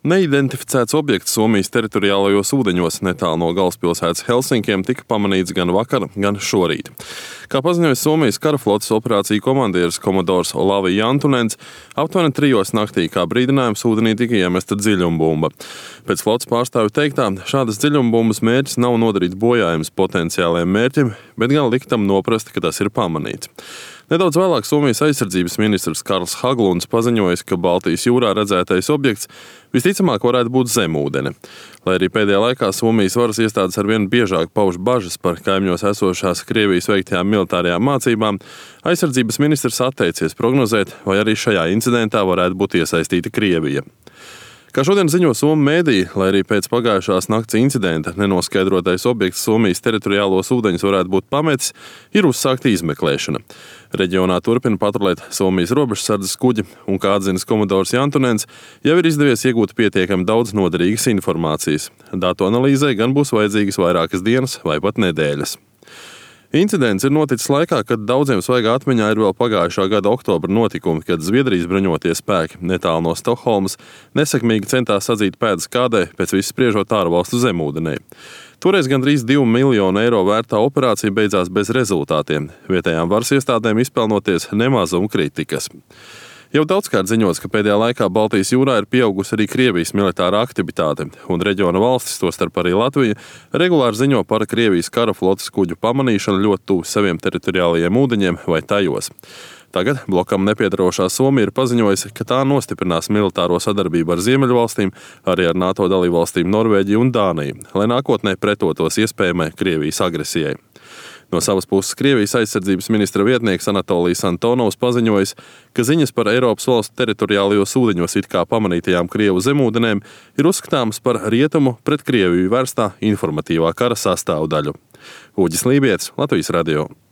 Neidentificēts objekts Somijas teritoriālajos ūdeņos netālu no galvaspilsētas Helsinkiem tika pamanīts gan vakar, gan šorīt. Kā paziņoja Somijas karaflotes operāciju komandieris komodors Olavi Jantunens, aptuveni 3 naktī kā brīdinājums ūdenī tika iemesta dziļumbumba. Pēc flotes pārstāvju teiktā, šādas dziļumbumbas mērķis nav nodarīt bojājums potenciālajiem mērķim, bet gan liktam noprast, ka tas ir pamanīts. Nedaudz vēlāk Somijas aizsardzības ministrs Karls Haglunds paziņoja, ka Baltijas jūrā redzētais objekts visticamāk varētu būt zemūdene. Lai arī pēdējā laikā Somijas varas iestādes arvien biežāk pauž bažas par kaimiņos esošās Krievijas veiktajām militārajām mācībām, aizsardzības ministrs atteicies prognozēt, vai arī šajā incidentā varētu būt iesaistīta Krievija. Kā šodien ziņo Somu mēdīji, lai arī pēc pagājušās nakts incidenta nenoskaidrotais objekts Somijas teritoriālos ūdeņus varētu būt pametis, ir uzsākta izmeklēšana. Reģionā turpina patrulēt Somijas robežsardzes kuģi, un, kā atzinis komodors Jantunens, jau ir izdevies iegūt pietiekami daudz noderīgas informācijas. Datu analīzē gan būs vajadzīgas vairākas dienas vai pat nedēļas. Incidents ir noticis laikā, kad daudziem svaigā atmiņā ir vēl pagājušā gada oktobra notikumi, kad Zviedrijas bruņotie spēki netālu no Stokholmas nesekmīgi centās sadzīt pēdas kādē, pēc visu spriežot ārvalstu zemūdenī. Toreiz gandrīz 2 miljonu eiro vērtā operācija beidzās bez rezultātiem, vietējām varas iestādēm izpelnoties nemazumu kritikas. Jau daudzkārt ziņots, ka pēdējā laikā Baltijas jūrā ir pieaugusi arī Krievijas militārā aktivitāte, un reģiona valstis, tostarp arī Latvija, regulāri ziņo par Krievijas karaflotes kuģu pamanīšanu ļoti tuvu saviem teritoriālajiem ūdeņiem vai tajos. Tagad blokam nepiedarošā Somija ir paziņojusi, ka tā nostiprinās militāro sadarbību ar Ziemeļvalstīm, arī ar NATO dalībvalstīm Norvēģiju un Dāniju, lai nākotnē pretotos iespējamai Krievijas agresijai. No savas puses Krievijas aizsardzības ministra vietnieks Anatolijs Antonovs paziņojis, ka ziņas par Eiropas valstu teritoriālajos ūdeņos it kā pamanītajām Krievu zemūdenēm ir uzskatāmas par rietumu pret Krieviju vērstā informatīvā kara sastāvdaļu. Uģis Lībietis, Latvijas radio.